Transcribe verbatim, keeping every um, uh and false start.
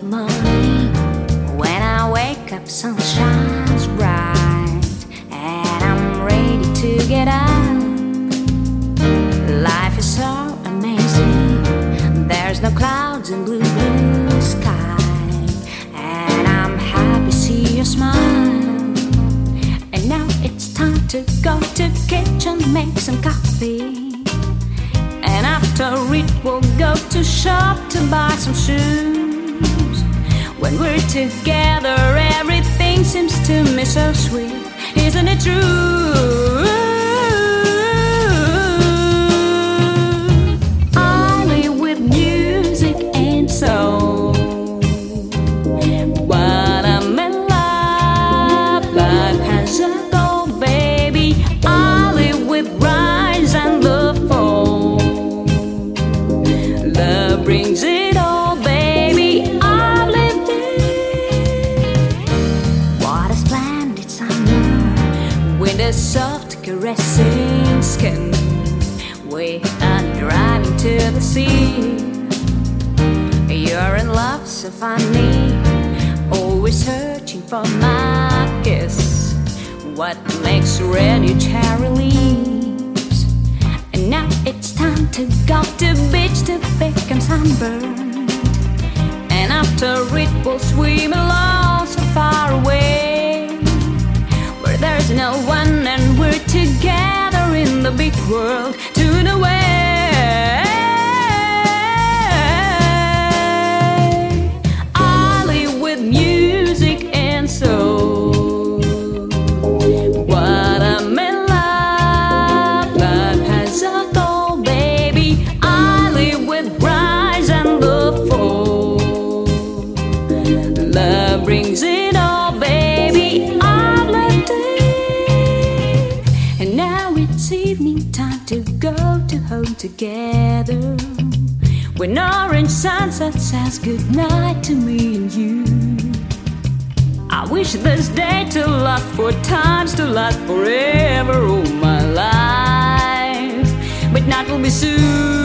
morning, when I wake up, sun shines bright, and I'm ready to get up. Life is so amazing. There's no clouds and blue, blue sky, and I'm happy to see your smile. And now it's time to go to kitchen, make some coffee. And after it, we'll go to shop to buy some shoes. When we're together, everything seems to me so sweet. Isn't it true? I live with music and soul. When I'm in love, life has a goal, baby. I live with rise and the fall. Love brings it all, baby. I've lived it. What a splendid summer, with a soft caressing skin. We are driving to the sea. You're in love, so funny, always searching for my kiss. What makes red your cherry leaves? And now it's time to go to beach to become sunburned. And after it, we'll swim along so far away, where there's no one and we're together in the big world, tune away. I live with music and soul. When I'm in love, life has a goal, baby. I live with rise and the fall. Love brings it all, baby. I've lived it. And now it's evening time to go to home together, when orange sunset says goodnight to me and you. I wish this day to last for times to last forever, all my life, but that will be soon.